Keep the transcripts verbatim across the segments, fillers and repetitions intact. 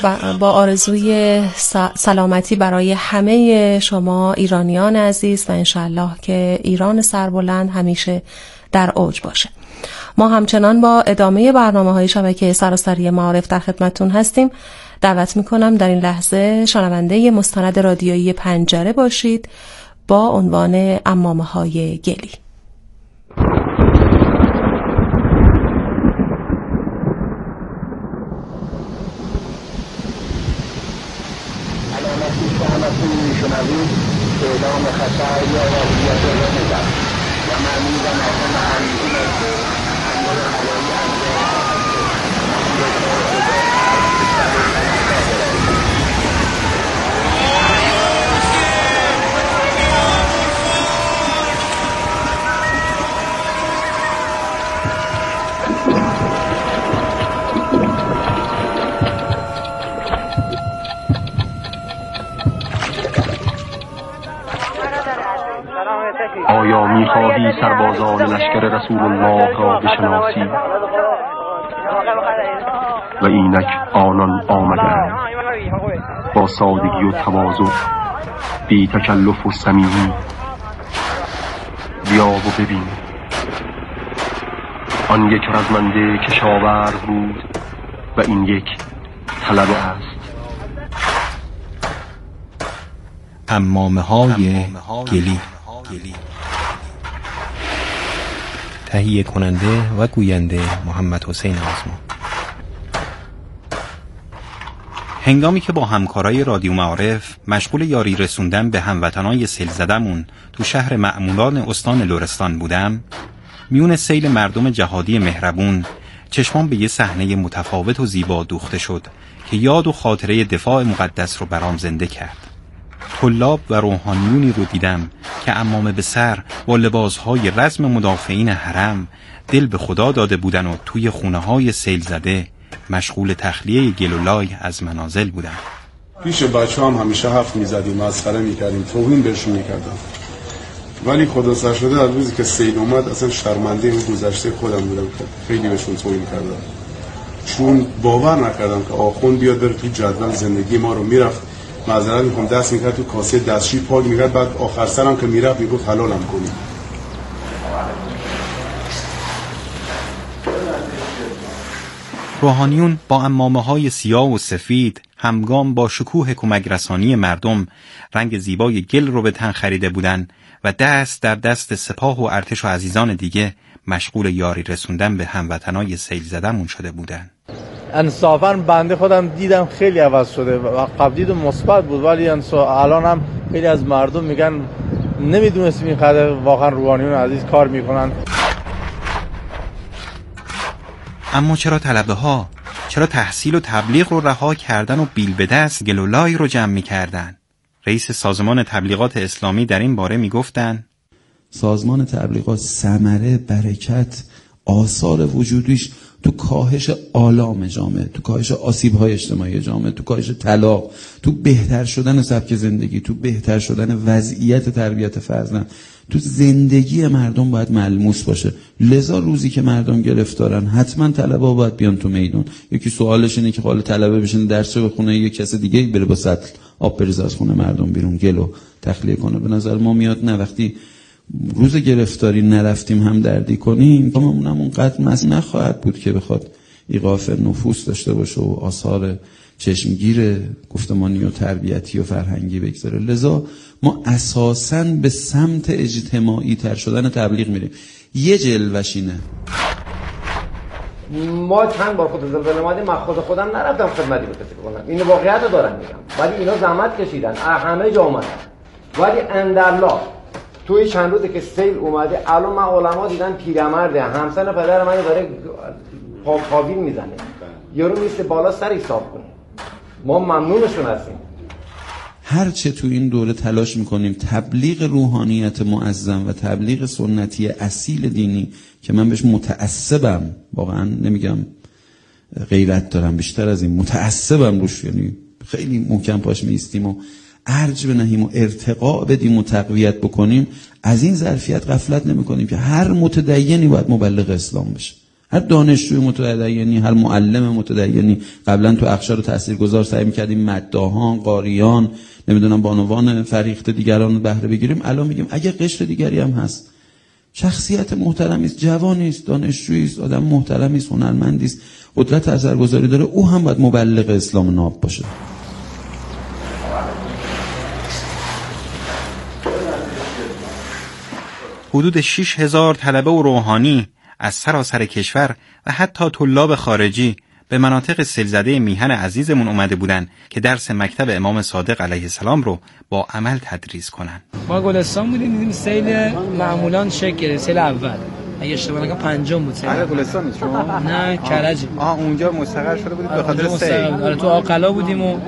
با آرزوی سلامتی برای همه شما ایرانیان عزیز و انشالله که ایران سربلند همیشه در اوج باشه. ما همچنان با ادامه برنامه‌های شبکه سراسری معارف در خدمتتون هستیم. دعوت میکنم در این لحظه شنونده مستند رادیویی پنجره باشید با عنوان عمامه‌های گلی. شنوید اعلام خطر یا وضعیت رمضان و معمول مردم همین است حمله هوایی آیا می‌خواهی سربازان لشکر رسول الله را بشناسی؟ و اینک آنان آمدند با سادگی و تواضع، بی تکلف و صمیمی. بیا و ببین، آن یک رزمنده کشاورز بود و این یک طلبه است. عمامه‌های گلی. تهیه کننده و گوینده محمد حسین آزما. هنگامی که با همکارای رادیو معارف مشغول یاری رسوندن به هموطنای سیل زدمون تو شهر معمولان استان لرستان بودم، میون سیل مردم جهادی مهربون چشمام به یه صحنه متفاوت و زیبا دوخته شد که یاد و خاطره دفاع مقدس رو برام زنده کرد. طلاب و روحانیونی رو دیدم که عمامه به سر با لباسهای رزم مدافعین حرم دل به خدا داده بودن و توی خونه های سیل زده مشغول تخلیه گل و لای از منازل بودن. پیش بچه هم همیشه حرف میزدیم، مسخره میکردیم، توهین بهشون میکردم، ولی خدا سر شده از روزی که سیل اومد اصلا شرمنده اون گذشته خودم بودم که خیلی بهشون توهین کردم، چون باور نکردم که آخوند بیاد بره توی جدول زندگی ما رو میرفت معذرت میخوام دست میکرد تو کاسه دستشویی پاک میکرد، بعد آخر سرم که میرفت میگفت حلالم کنی. روحانیون با عمامه‌های سیاه و سفید همگام با شکوه کمک‌رسانی مردم رنگ زیبای گل رو به تن خریده بودن و دست در دست سپاه و ارتش و عزیزان دیگه مشغول یاری رسوندن به هموطنای سیل زدمون شده بودن. انصافاً بنده خودم دیدم خیلی عوض شده و قبل دیدم مثبت بود، ولی الان هم خیلی از مردم میگن نمیدونستیم این قدر واقعا روحانیون عزیز کار میکنن. اما چرا طلبه ها، چرا تحصیل و تبلیغ رو رها کردن و بیل به دست گل و لای رو جمع میکردن؟ رئیس سازمان تبلیغات اسلامی در این باره میگفتن سازمان تبلیغات ثمره، برکت، آثار وجودیش تو کاهش آلام جامعه، تو کاهش آسیب‌های اجتماعی جامعه، تو کاهش طلاق، تو بهتر شدن سبک زندگی، تو بهتر شدن وضعیت تربیت فرزند، تو زندگی مردم باید ملموس باشه. لذا روزی که مردم گرفتارن حتما طلبه باید بیان تو میدون. یکی سوالش اینه که حالا طلبه بشین درس بخونه، یک کس دیگه بره با سطل آب بریزه از خونه مردم بیرون گلو تخلیه کنه. به نظر ما میاد نه، وقتی روز گرفتاری نرفتیم هم دردی کنیم کاممونم اونقدر مس نخواهد بود که بخواد ایقاف نفوس داشته باشه و آثار چشمگیر گفتمانی و تربیتی و فرهنگی بگذاره. لذا ما اساساً به سمت اجتماعی تر شدن تبلیغ میریم. یه جلوش اینه، ما چند بار خود زلزله اومدیم، من خود خودم نرفتم خدمتی به کسی کنم، این واقعیت رو دارم میگم، ولی اینا زحمت کشیدن، همه جا اومدن، ولی اندرلا توی چند روزی که سیل اومده الان من علما دیدن پیرمرده همسن پدر من داره پاپاویل میزنه، یارو میسته بالا سر حساب کنه. ما ممنونشون هستیم. هرچه تو این دوره تلاش میکنیم تبلیغ روحانیت معظم و تبلیغ سنتی اصیل دینی که من بهش متعصبم، واقعا نمیگم غیرت دارم، بیشتر از این متعصبم روش، یعنی خیلی محکم پاش میستیم و ارج بنهیم و ارتقاء بدیم و تقویت بکنیم. از این ظرفیت غفلت نمی کنیم که هر متدینی باید مبلغ اسلام بشه، هر دانشجوی متدینی، هر معلم متدینی. قبلا تو اقشار تاثیرگذار سعی می‌کردیم مداحان، قاریان، نمیدونم بانوان فریخته دیگران بهره بگیریم. الان میگیم اگه قشر دیگری هم هست، شخصیت محترمی است، جوانی است، دانشجویی است، آدم محترمی است، هنرمندی است، قدرت اثرگذاری داره، او هم باید مبلغ اسلام ناب باشه. حدود شش هزار طلبه و روحانی از سراسر کشور و حتی طلاب خارجی به مناطق سیلزده میهن عزیزمون اومده بودن که درس مکتب امام صادق علیه السلام رو با عمل تدریس کنن. ما گلستان بودیم، دیدیم سیل معمولان شکل گرفت. سیل اول اگه اشتباه نکنم پنجم بود. سیل گلستان نیست شما؟ نه کرج. آها اونجا مستقر شده بودید به خاطر سیل. آره تو آقلا بودیم و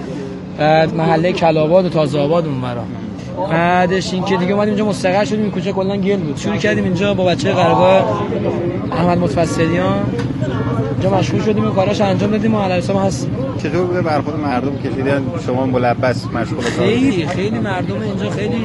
بعد محله کلاباد و تازه آباد اونورا. بعدش این که دیگه اومدیم اینجا مستقر شدیم. این کوچه کلا گل بود. شروع کردیم اینجا با بچه قرگاه احمد متفضلیان اینجا مشغول شدیم و کاراش انجام دادیم و علالسلام هست. چطور بوده برخورد مردم کشیدن شما ملبس مشغول کار؟ خیلی خیلی مردم اینجا خیلی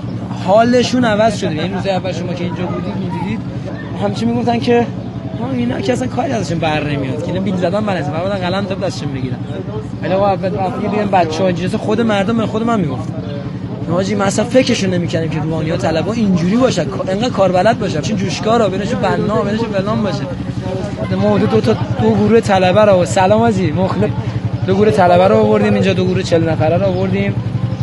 حالشون عوض شده. این روز اول شما که اینجا بودید می‌دیدید همچین میگفتن که ها اینا که اصلا کاری ازشون بر نمیاد که اینا بیل زدن بلنسه بعدا قلم تا دستشون بگیرن. ولی آقا وقتی دیدیم بچه‌ها اینجوری خود مردم من خود من میگفتم ناجی ما اصلا فکرشون نمی‌کردیم که روحانی‌ها طلبا اینجوری باشن، انقدر کاربلد باشن، چون جوشکارا بینشون بنا بینشون فلان باشه. ما دو تا دو گروه طلبه رو سلام عزیز مخلص دو گروه طلبه رو آوردیم اینجا، دو گروه چهل نفره رو آوردیم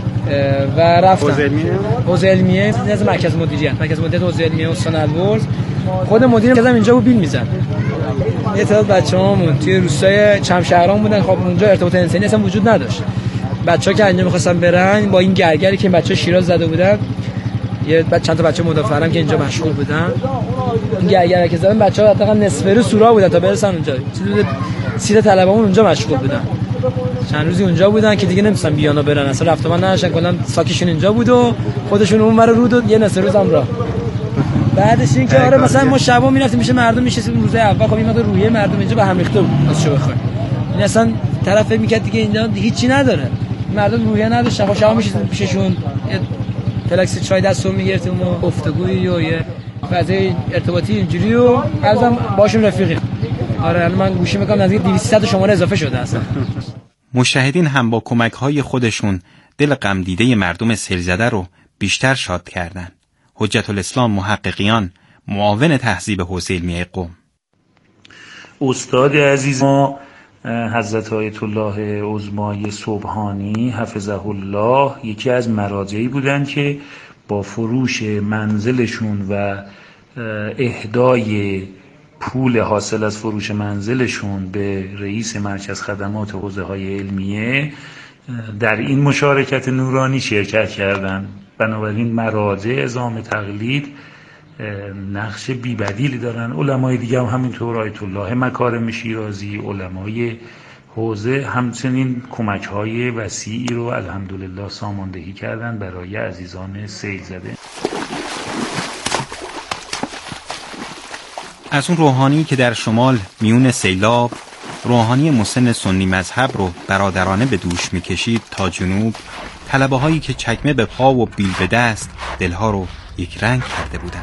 و رفتن حوزه علمیه حوزه علمیه از مرکز مدیریت مرکز مدیریت حوزه علمیه استان البرز. خود مدیر مرکزم اینجا بود بیل میزد. یه تعداد بچه‌هامون توی روستای چمشهران بودن. خب اونجا ارتباط انسانی اصلا وجود نداشت. بچه‌ها که اینجا می‌خواستن برن با این گرگری که بچه‌ها شیراز زده بودن، یه بعد چند تا بچه مدافع هم که اینجا مشغول بودن، این گرگری که زدن بچه‌ها حداقل نصف رو سورا بودن تا برسن اونجا. حدود سی تا طلبه‌مون اونجا مشغول بودن. چند روزی اونجا بودن که دیگه نمی‌تونن بیان و برن، اصلا رفت من نداشتن، کلا ساکیشون اینجا بود و خودشون اونور رود و یه نصف روز هم راه. بعدش این که آره مثلا ما شبا میرفتیم میشه مردم میشستیم روز اول. خب این مقدار روحیه مردم اینجا به هم ریخته بود واسه بخوایم. این اصلا طرف فکر می‌کرد دیگه اینجا هیچی نداره. مردم روحیه نداشتن. خب شما میشید پیششون یه فلکس چای دستون میگرفتیم و گفتگویی و یه فضای ارتباطی اینجوری و ازم باشون رفیقیم. آره الان من گوشی میکنم نزدیک دویست شماره اضافه شده اصلا. مجتهدین هم با کمک‌های خودشون دل غم دیده مردم سیلزده رو بیشتر شاد کردن. حجت الاسلام محققیان معاون تهذیب حوزه علمیه قم، استاد عزیز ما حضرت آیت الله عظمای سبحانی حفظه الله یکی از مراجعی بودن که با فروش منزلشون و اهدای پول حاصل از فروش منزلشون به رئیس مرکز خدمات حوزه های علمیه در این مشارکت نورانی شرکت کردن. بنابراین مراجع اعزام تقلید نقش بی‌بدیلی دارن. علمای دیگه هم همینطور، آیت الله مکارم شیرازی، علمای حوزه همچنین کمک‌های وسیعی رو الحمدلله ساماندهی کردن برای عزیزان سیل زده. از اون روحانی که در شمال میون سیلاب روحانی مسن سنی مذهب رو برادرانه به دوش میکشید تا جنوب، طلبه هایی که چکمه به پا و بیل به دست دلها رو یک رنگ کرده بودن.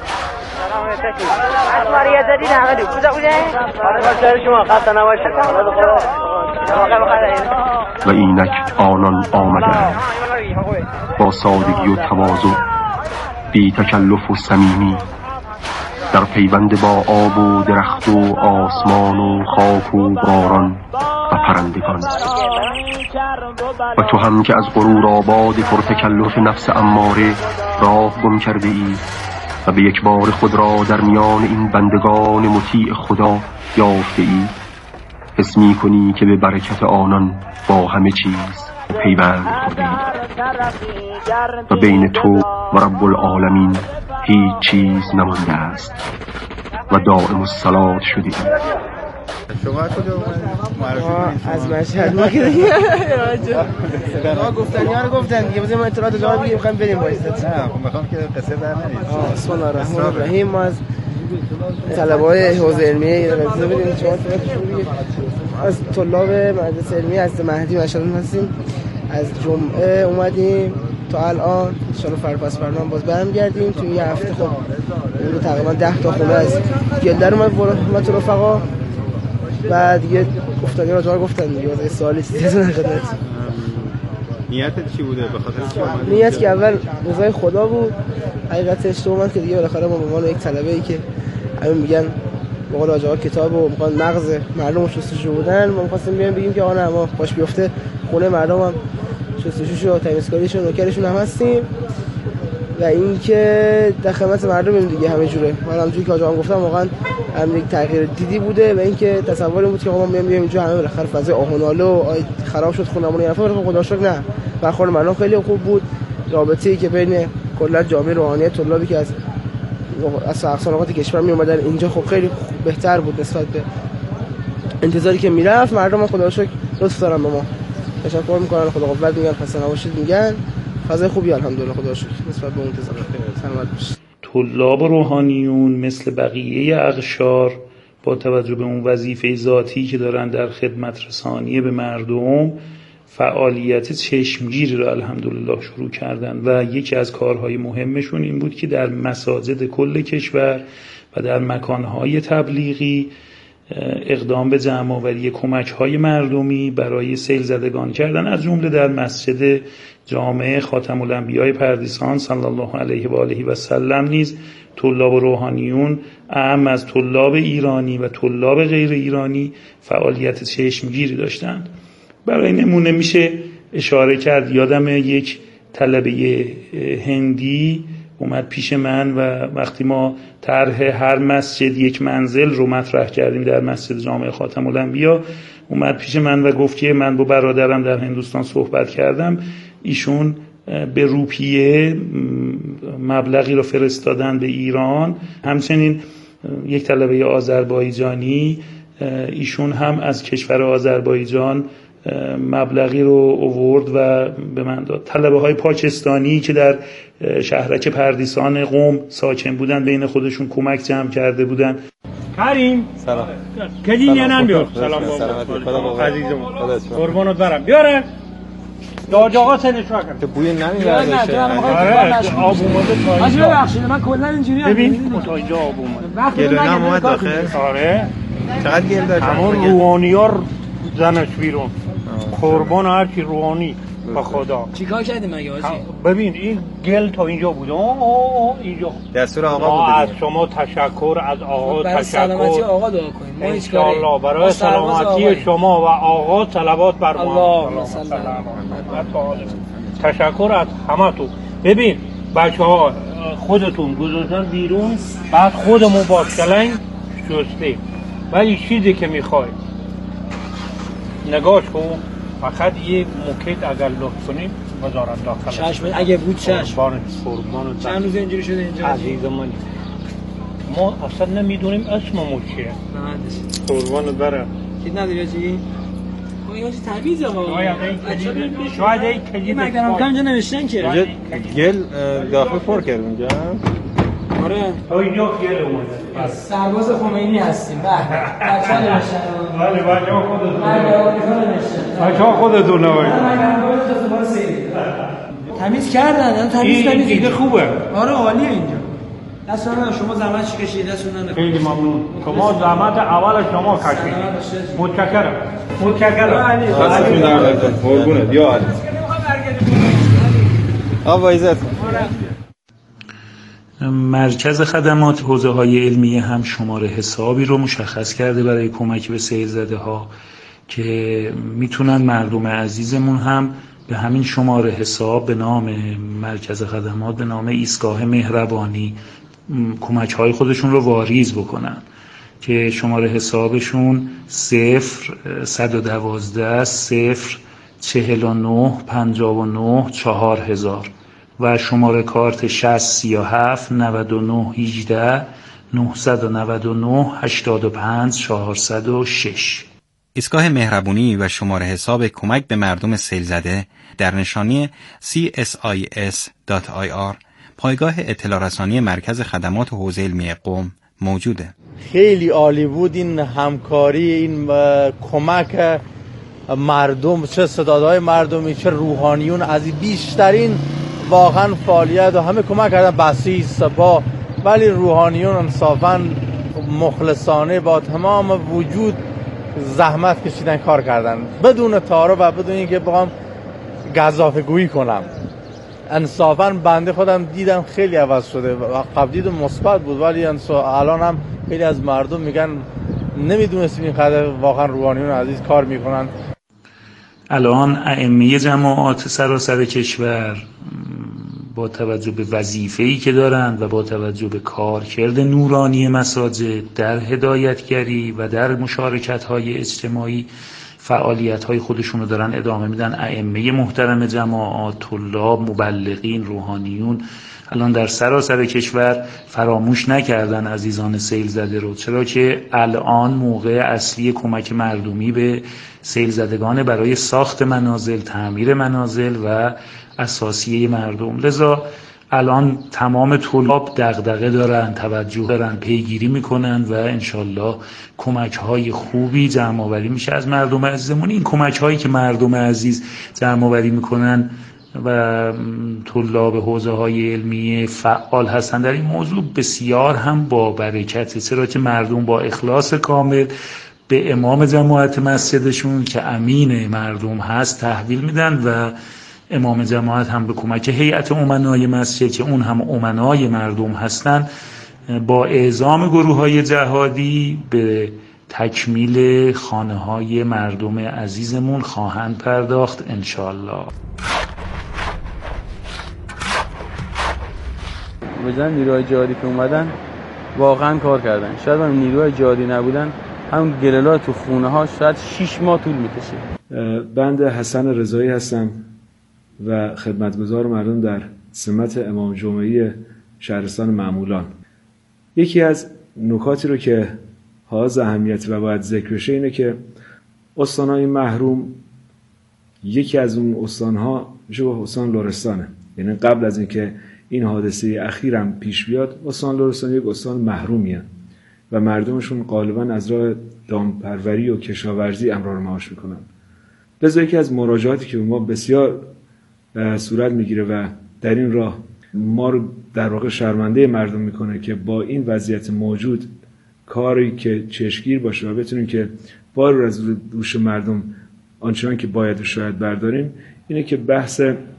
و اینک آنان آمدند با سادگی و تواضع، بی تکلف و صمیمی، در پیوند با آب و درخت و آسمان و خاک و باران و پرندگان. و تو هم که از غرور آباد پرتکلف نفس اماره راه گم کرده ای و به یک بار خود را در میان این بندگان مطیع خدا یافته ای، حس می کنی که به برکت آنان با همه چیز پیوند خورده ای و بین تو و رب العالمین هیچ چیز نمانده است و دائم الصلاة شده ای. شما کجا اومدید؟ از مشهد. ما که ما گفتن یارو گفتن دیگه بزنیم اطلاعات جواب بگیریم می‌خوایم بریم وایسات. نه خب می‌خوام که قصه در نرید. بسم الله الرحمن الرحیم. ما از طلبه‌های حوزه علمیه رضا بدیم شما از طلاب مدرسه علمیه از مهدی مشهد هستیم. از جمعه اومدیم تا الان ان شاء الله فرپس فرمان باز برمیگردیم. تو یه هفته خب حدود تقریبا ده تا خونه از گلدر رو حکومت رفقا و دیگه گفتنی راجع گفتن دیگه از سوالی چیزی از نخدمت. نیتت چی بوده به خاطر چی اومدی؟ نیت که اول رضای خدا بود، حقیقتش تو اومد که دیگه بالاخره ما به عنوان یک طلبه‌ای که همین میگن به قول آقا کتابو میخوان مغز مردم رو شستشو بودن، ما می‌خواستیم بیایم بگیم که آقا نه ما باش بیفته خونه مردم هم شستشوشو و تمیزکاریشون و نوکرشون هم هستیم و این که در خدمت مردم دیگه همه جوره. من همونجوری که آقا هم گفتم واقعا هم یک تغییر دیدی بوده و این که تصور بود که آقا ما میایم بیایم اینجا همه بالاخره فضای آهناله و خراب شد خونمون این حرفا، ولی خدا شکر نه، برخورد مردم خیلی خوب بود. رابطه‌ای که بین کلا جامعه روحانی طلابی که از از اقصا نقاط کشور می اومدن اینجا خب خیلی بهتر بود نسبت به انتظاری که میرفت. مردم خدا رو شکر لطف دارن به ما، تشکر میکنن، خدا قوت میگن، خسته نباشید میگن، فضای خوبی الحمدلله خدا رو شکر نسبت به انتظارات. سلامت باشید. طلاب و روحانیون مثل بقیه اقشار با توجه به اون وظیفه ذاتی که دارن در خدمت رسانی به مردم فعالیت چشمگیری را الحمدلله شروع کردن و یکی از کارهای مهمشون این بود که در مساجد کل کشور و در مکانهای تبلیغی اقدام به جمع‌آوری کمک‌های مردمی برای سیل زدگان کردن، از جمله در مسجد جامع خاتم الانبیاء پردیسان صلی الله علیه و آله و سلم نیز طلاب و روحانیون اعم از طلاب ایرانی و طلاب غیر ایرانی فعالیت چشمگیری داشتند. برای نمونه میشه اشاره کرد، یادم یک طلبه هندی اومد پیش من و وقتی ما طرح هر مسجد یک منزل رو مطرح کردیم در مسجد جامع خاتم الانبیاء، اومد پیش من و گفت که من با برادرم در هندوستان صحبت کردم، ایشون به روپیه مبلغی رو فرستادن به ایران. همچنین یک طلبه آذربایجانی، ایشون هم از کشور آذربایجان مبلغی رو آورد و به من داد. طلبه های پاکستانی که در شهرک پردیسان قم ساکن بودن بین خودشون کمک جمع کرده بودن. کریم سلام. کدین یا نم بیار. سلام بابا. عزیزم. قربانت برم. بیارن. داج آقا سنش وکن. تو بوی نمیاد. آره آب اومده پایین. ببخشید من کلا اینجوری ببین تا اینجا آب اومده. گل نم اومد داخل. آره. چقدر گل داشت؟ همون روحانیار زنش بیرون. قربان هر کی روحانی به خدا. چیکار کردی مگه حاجی؟ ببین این گل تا اینجا بود. اوه اوه اینجا. دستور آقا بود. از شما تشکر، از آقا برای تشکر. سلامتی آقا دعا کنید. ما هیچ کاری. انشالله برای سلامتی شما و آقا صلوات بر ما. اللهم صل علی تشکر از همتون. ببین بچه‌ها خودتون گذاشتن بیرون، بعد خودمون با کلنگ شستیم. ولی چیزی که میخوای نگاش کن، فقط یه موکت اگر لطف کنیم بذارن داخل. چشم اگه بود چشم. قربانت قربانت. چند روز اینجوری شده اینجا عزیز من ما اصلا نمیدونیم اسممون چیه. قربانت برم. چیز نداری چی؟ ما اینجا تمیزه واقعا. شاید این کلید مگه اینجا نوشتن که اینجا گل داخل پر کرد اونجا. آره تا اینجا گل اومده. سرباز خمینی هستیم. بله. بچه‌ها نوشتن. بله بچه‌ها خودتون. بچه‌ها خودتون نوشتن. تمیز کردن، تمیز تمیز دیگه خوبه. آره عالیه اینجا. دست شما شما زحمت کشیدید، دستتون نمیاد. خیلی ممنون. شما زحمت اول شما کشیدید. متشکرم. متشکرم. دستتون در نکنه. قربونت یا علی. آقا عزت. مرکز خدمات حوزه‌های علمیه هم شماره حسابی رو مشخص کرده برای کمک به سیل زده ها که میتونن مردم عزیزمون هم به همین شماره حساب به نام مرکز خدمات به نام ایستگاه مهربانی کمک های خودشون رو واریز بکنن که شماره حسابشون صفر صد و دوازده صفر چهل و نه پنجاه و نه چهار هزار و شماره کارت شصت سی و هفت نود و نه هجده نهصد و نود و نه هشتاد و پنج چهارصد و شش. ایستگاه مهربونی و شماره حساب کمک به مردم سیل زده در نشانی سی اس آی اس دات آی آر پایگاه اطلاع رسانی مرکز خدمات حوزه علمی قم موجوده. خیلی عالی بود این همکاری، این کمک مردم، چه ستادهای مردمی چه روحانیون، از بیشترین واقعا فعالیت و همه کمک کردن، بسیج سپاه، ولی روحانیون انصافا مخلصانه با تمام وجود زحمت کشیدن، کار کردن بدون تعارف و بدون اینکه بخوام گزافه گویی کنم. انصافا بنده خودم دیدم خیلی عوض شده و قبل دیدم مثبت بود، ولی الان هم خیلی از مردم میگن نمیدونستیم اینقدر واقعا روحانیون عزیز کار میکنن. الان ائمه جماعات سراسر کشور با توجه به وظیفه‌ای که دارند و با توجه به کارکرد نورانی مساجد در هدایتگری و در مشارکت‌های اجتماعی فعالیت‌های خودشون رو دارن ادامه میدن. ائمه محترم جماعات، طلاب، مبلغین، روحانیون الان در سراسر کشور فراموش نکردن عزیزان سیل زده رو، چرا که الان موقع اصلی کمک مردمی به سیل زدگان برای ساخت منازل، تعمیر منازل و اساسیه مردم. لذا الان تمام طلاب دغدغه دارن، توجه دارن، پیگیری میکنن و انشالله کمک های خوبی جمع آوری میشه از مردم عزیزمون. این کمک هایی که مردم عزیز جمع آوری میکنن و طلاب حوزه های علمی فعال هستن در این موضوع بسیار هم با برکته، چرا که مردم با اخلاص کامل به امام جماعت مسجدشون که امین مردم هست تحویل میدن و امام جماعت هم به کمک هیئت امنای مسجد که اون هم امنای مردم هستن با اعزام گروه های جهادی به تکمیل خانه های مردم عزیزمون خواهند پرداخت انشالله. بزن نیروهای جهادی که اومدن واقعا کار کردن. شاید هم نیروهای جهادی نبودن همون گلولات تو خونه ها شاید شش ماه طول میکشه. بنده حسن رضایی هستم و خدمتگزار مردم در سمت امام جمعی شهرستان معمولان. یکی از نکاتی رو که حائز اهمیت و باید ذکر بشه اینه که استانهای محروم یکی از اون استانها میشه با استان لرستانه. یعنی قبل از اینکه این حادثه اخیرم پیش بیاد استان لرستان یک استان محرومیه و مردمشون غالبا از راه دامپروری و کشاورزی امرار معاش میکنن. لذا یکی از مراجعاتی که به ما بسیار صورت میگیره و در این راه ما رو در واقع شرمنده مردم میکنه که با این وضعیت موجود کاری که چشمگیر باشه و بتونیم که بار رو از دوش مردم آنچنان که باید و شاید برداریم، اینه که بحث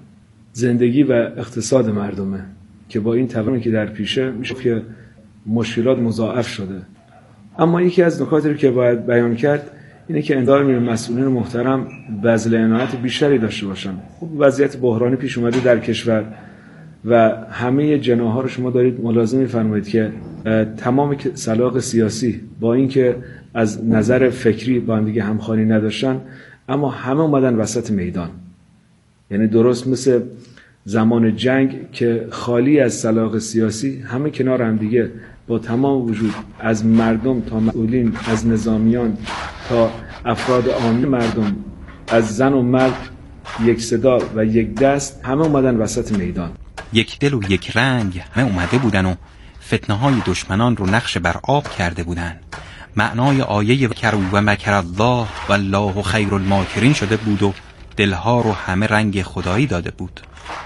زندگی و اقتصاد مردمه که با این تورمی که در پیشه میشه که مشکلات مضاعف شده. اما یکی از نکاتی رو که باید بیان کرد اینه که انگار میره مسئولین محترم بذل عنایت بیشتری داشته باشن. خب وضعیت بحرانی پیش اومده در کشور و همه جناح‌ها رو شما دارید ملاحظه می‌فرمایید که تمام سلاق سیاسی با اینکه از نظر فکری با هم دیگه همخوانی نداشتن اما همه اومدن وسط میدان. یعنی درست مثل زمان جنگ که خالی از سلاق سیاسی همه کنار هم دیگه با تمام وجود از مردم تا مسئولین، از نظامیان تا افراد عامی مردم، از زن و مرد یک صدا و یک دست همه اومدن وسط میدان. یک دل و یک رنگ همه اومده بودن و فتنه های دشمنان رو نقش بر آب کرده بودن. معنای آیه کرو و مکر الله و الله خیر الماکرین شده بود و دلها رو همه رنگ خدایی داده بود.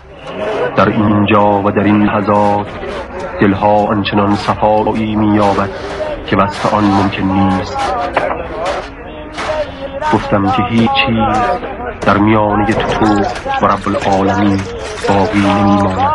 در اینجا و در این لحظات دلها آنچنان صفایی می‌یابد که وصف آن ممکن نیست. گفتم که هیچ چیز در میانه تو و رب العالمین باقی نمی‌ماند.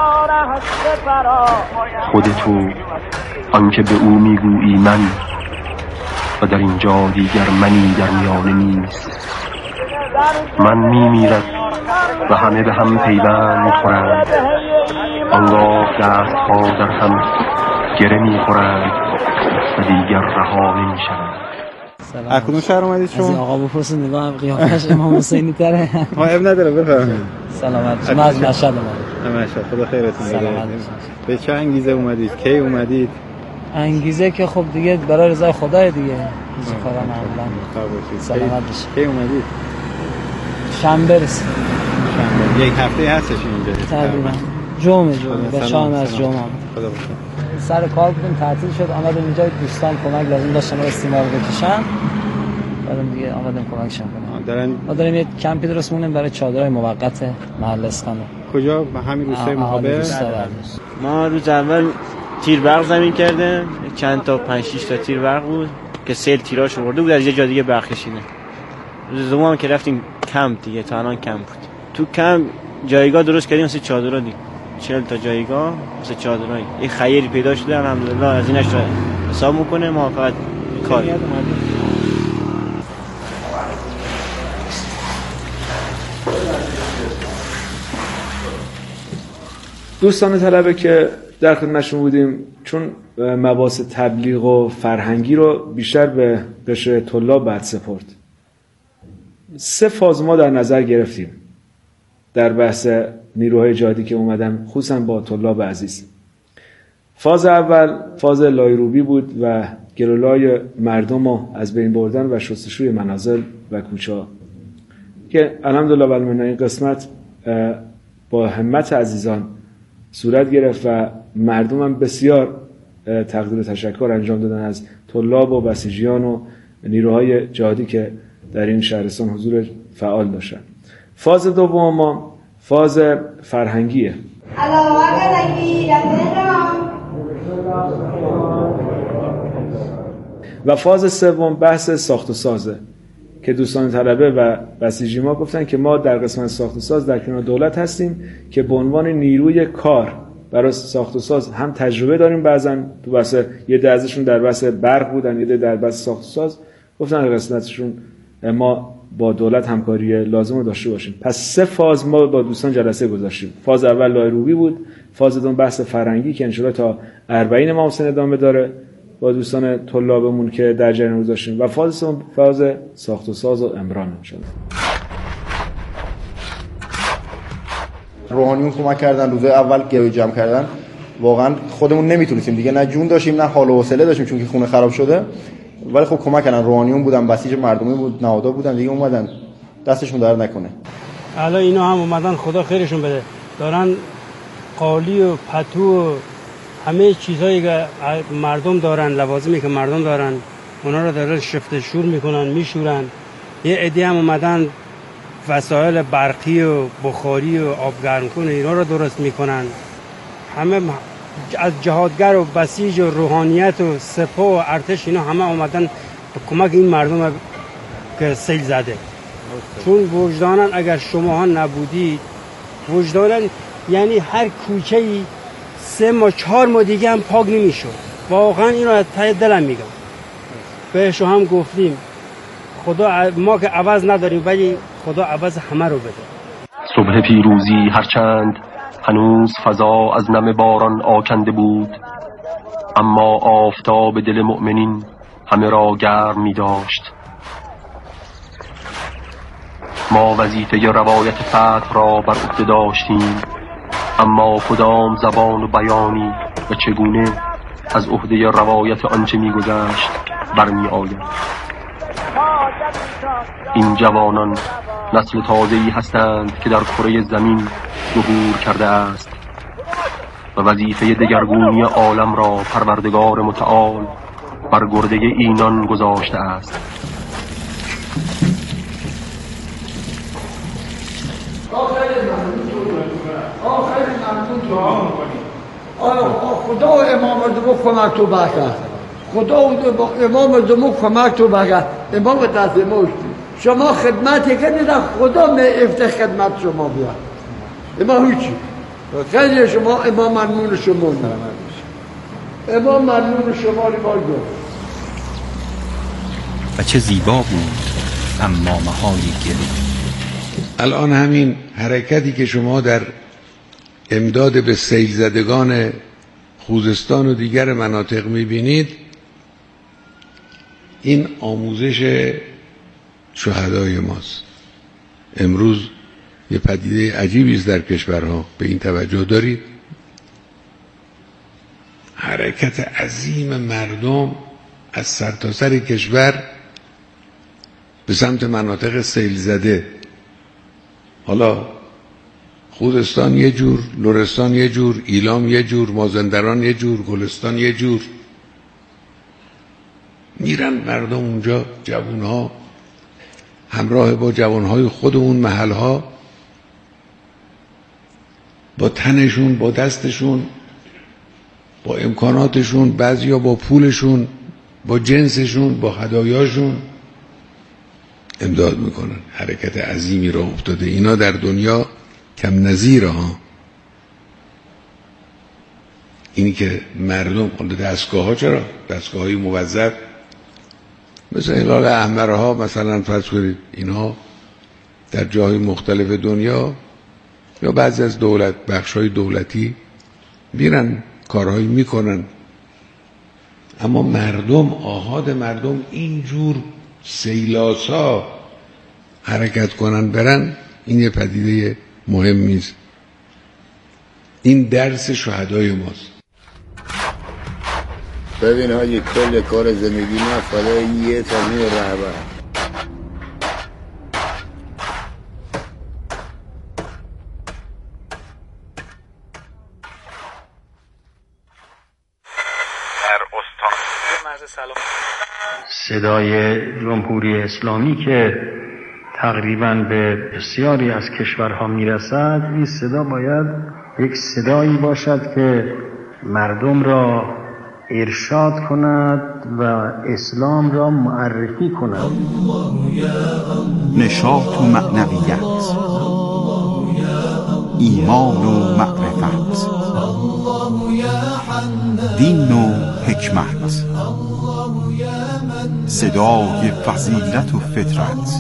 خود تو آنکه به او میگویی من و در اینجا دیگر منی در میانه نیست. من میمیرد و همه به هم پیوند میخورند، آنگاه دستها در هم گره میخورند و دیگر رها نمیشوند. از کدوم شهر اومدید شما؟ از آقا بپرسید نگاه هم قیافش امام حسینی تره. ما اب نداره بفرمایید. سلامت. من از مشهد اومدم. مشهد. خدا خیرتون بده. سلامت. به چه انگیزه اومدید؟ کی اومدید؟ انگیزه که خب دیگه برای رضای خدای دیگه. این کارا معمولا. سلامت باشید. کی اومدید؟ شنبه رسید. شنبه. یک هفته هستش اینجا. تقریبا. جمعه جمعه. به شام از جمعه. خدا بخیر. سر کار بودیم تعطیل شد آمدیم اینجا دوستان کمک لازم داشتن استیما رو بکشن. بعدم دیگه آمدیم کمکشون کنیم. دارن ما داریم یک کمپی درست می‌کنیم برای چادرهای موقت محل اسکان. کجا؟ به همین روستای محابه. ما روز اول تیر برق زمین کردیم، چند تا پنج شش تا تیر برق بود که سیل تیراش آورده بود از یه جا دیگه برق کشیده. روز دوم هم که رفتیم کمپ دیگه، تا الان کمپ بود. تو کمپ جایگاه درست کردیم واسه چادرها دیگه. چهل تا جایگاه واسه چادرها. یه خیری پیدا شده الحمدلله، از اینش رو حساب میکنه ما فقط کار. دوستان طلبه که در خدمتشون بودیم، چون مباحث تبلیغ و فرهنگی رو بیشتر به قشر طلاب بعد سپرد، سه فاز ما در نظر گرفتیم در بحث نیروهای جهادی که اومدن، خصوصا با طلاب عزیز. فاز اول فاز لایروبی بود و گلولای مردم رو از بین بردن و شستشوی منازل و کوچه ها که الحمدلله بالمنه این قسمت با همت عزیزان صورت گرفت و مردم هم بسیار تقدیر و تشکر انجام دادن از طلاب و بسیجیان و نیروهای جهادی که در این شهرستان حضور فعال داشتن. فاز دوم ما فاز فرهنگیه و فاز سوم بحث ساخت و سازه که دوستان طلبه و بسیجی ما گفتن که ما در قسمت ساخت و ساز در کنار دولت هستیم که به عنوان نیروی کار برای ساخت و ساز هم تجربه داریم. بعضا تو بحث یه درزشون در بحث برق بودن، یه در بحث ساخت و ساز گفتن قسمتشون ما با دولت همکاری لازم رو داشته باشیم. پس سه فاز ما با دوستان جلسه گذاشتیم. فاز اول لایروبی بود، فاز دوم بحث فرهنگی که انشالله تا اربعین ما حسین ادامه داره با دوستان طلابمون که در جریان گذاشتیم و فاز سوم فاز ساخت و ساز و عمران انشالله. روحانیون کمک کردن، روز اول گروی جمع کردن، واقعا خودمون نمیتونستیم دیگه، نه جون داشتیم نه حال و حوصله داشتیم چون که خونه خراب شده، ولی خب کمک کردن. روحانیون بودن، بسیج مردمی بود، نهادا بودن دیگه، اومدن دستشون درد نکنه. حالا اینا هم اومدن خدا خیرشون بده، دارن قالی و پتو و همه چیزایی که مردم دارن، لوازمی که مردم دارن، اونا رو دارن شفت شور میکنن، میشورن. یه عده هم اومدن وسایل برقی و بخاری و آب گرم کنه اینا رو درست میکنن. همه از جهادگر و بسیج و روحانیت و سپاه و ارتش اینا همه اومدن به کمک این مردم که سیل زده. چون وجدانن اگر شما ها نبودید، وجدانن یعنی هر کوچه‌ای سه ما چهار ما دیگه هم پاک نمیشد. واقعا این رو از ته دلم میگم. بهش هم گفتیم خدا ما که عوض نداریم ولی خدا عوض همه رو بده. صبح پیروزی هرچند هنوز فضا از نم باران آکنده بود، اما آفتاب دل مؤمنین همه را گرم می داشت. ما وظیفه روایت فتح را بر عهده داشتیم، اما کدام زبان و بیانی و چگونه از عهده روایت آنچه می‌گذشت برمی آید. این جوانان نسل تازه‌ای هستند که در کره زمین ظهور کرده است و وظیفه دگرگونی عالم را پروردگار متعال بر گرده اینان گذاشته است. خدا و امام دمو کمک تو بکرد، خدا و امام دمو کمک تو بکرد. امام دست موشتی شما خدمتی کنید، خدا می افته خدمت شما بیاد. امام هیچی خیلی شما امام ممنون شما امام ممنون شما رو باید و چه زیبا بود اما محالی گلی. الان همین حرکتی که شما در امداد به سیل زدگان خوزستان و دیگر مناطق میبینید، این آموزش شهدای ماست. امروز یه پدیده عجیبی است در کشورها، به این توجه دارید؟ حرکت عظیم مردم از سرتاسر کشور به سمت مناطق سیل زده. حالا خوزستان یه جور، لرستان یه جور، ایلام یه جور، مازندران یه جور، گلستان یه جور. میرن مردم اونجا، جوانها همراه با جوانهای خود اون محلها با تنشون، با دستشون، با امکاناتشون، بعضیا با پولشون، با جنسشون، با هدایاشون امداد میکنن. حرکت عظیمی راه افتاده. اینا در دنیا کم نظیره ها. اینی که مردم دستگاه ها، چرا؟ دستگاه های موظف مثل هلال احمر ها مثلا فرض کنید، اینها در جاهای مختلف دنیا یا بعضی از دولت بخش های دولتی میرن کارهایی میکنن، اما مردم، آحاد مردم اینجور سیلاسا حرکت کنن برن، این یه پدیده مهمی است. این درس شهدای ماست. ببین حاجی، کل کار زندگی ما فدای یه تامین رهبر. صدای جمهوری اسلامی که تقریباً به بسیاری از کشورها میرسد، این صدا باید یک صدایی باشد که مردم را ارشاد کند و اسلام را معرفی کند. نشاط و معنویت، ایمان و معرفت، دین و حکمت، صدای فضیلت و فطرت،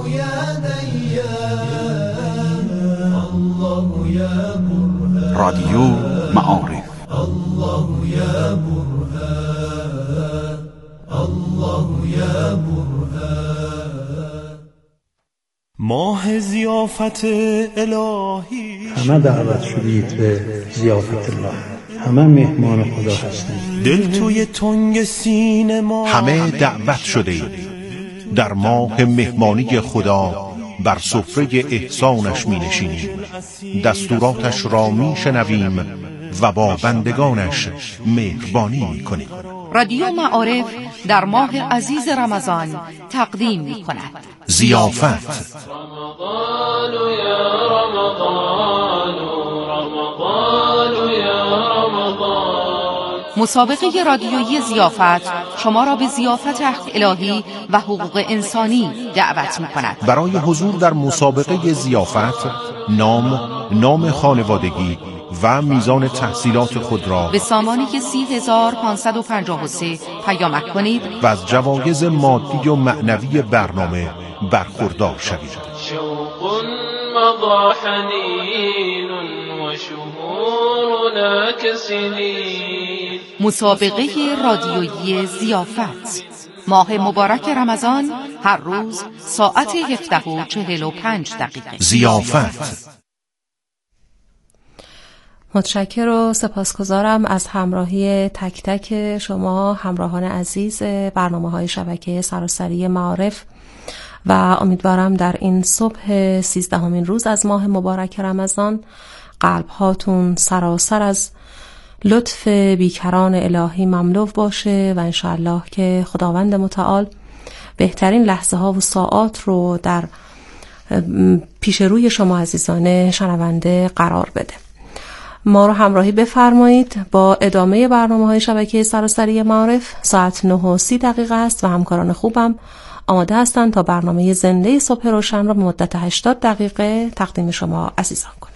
رادیو معارف. الله یا برهان، الله یا برهان. ماه ضیافت الهی، همه دعوت شدید به ضیافت الله، همه مهمان خدا هستند. دل توی تنگ سینه ما همه دعوت شده اید در ماه مهمانی خدا بر سفره احسانش می نشینیم، دستوراتش را می شنویم و با بندگانش مهربانی می کنیم. رادیو معارف در ماه عزیز رمضان تقدیم می کند ضیافت. رمضان یا رمضان، رمضان یا رمضان. مسابقه رادیویی ضیافت شما را به ضیافت حق الهی و حقوق انسانی دعوت می کند. برای حضور در مسابقه ضیافت نام، نام خانوادگی و میزان تحصیلات خود را به سامانی که سی هزار پانصد و پنجاه و سه پیامک کنید و از جوایز مادی و معنوی برنامه برخوردار شوید. شوق مضى حنین و شهورنا كسنین. مسابقه رادیویی ضیافت ماه مبارک رمضان، هر روز ساعت هفده و چهل و پنج دقیقه. ضیافت. متشکر و سپاسگزارم از همراهی تک تک شما همراهان عزیز برنامه‌های شبکه سراسری معارف و امیدوارم در این صبح سیزدهمین روز از ماه مبارک رمضان قلب هاتون سراسر از لطف بیکران الهی مملو باشه و انشاءالله که خداوند متعال بهترین لحظه ها و ساعات رو در پیش روی شما عزیزان شنونده قرار بده. ما رو همراهی بفرمایید با ادامه برنامه‌های شبکه سراسری معارف. ساعت نه و سی دقیقه است و همکاران خوبم آماده هستند تا برنامه زنده صبح روشن را به مدت هشتاد دقیقه تقدیم شما عزیزان کنند.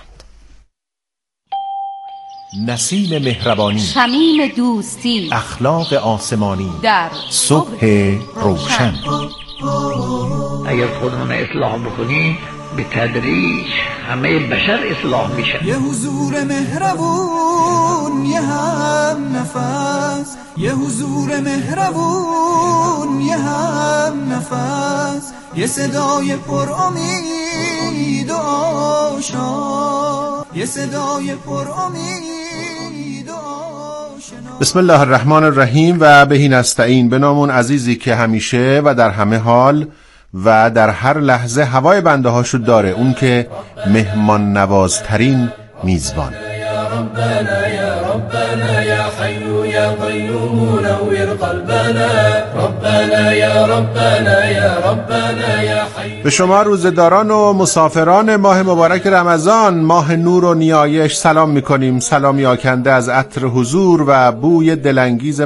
نسیم مهربانی، شمیم دوستی، اخلاق آسمانی در صبح روشن. اگر خودمون اصلاح بکنیم به تدریج همه بشر اصلاح میشه. یه حضور مهربون، یه هم نفس، یه حضور مهربون، یه هم نفس، یه صدای پر امید و آشنا، یه صدای پر امید و آشنا. بسم الله الرحمن الرحیم و بهی نستعین. به نام اون عزیزی که همیشه و در همه حال و در هر لحظه هوای بنده هاشو داره، اون که مهمان نوازترین میزبان. ربنا يا ربنا يا حي يا قيوم نور قلبنا ربنا يا ربنا يا ربنا يا حي. به شما روزداران و مسافران ماه مبارک رمضان، ماه نور و نیایش سلام میکنیم. سلامی آکنده از عطر حضور و بوی دلانگیز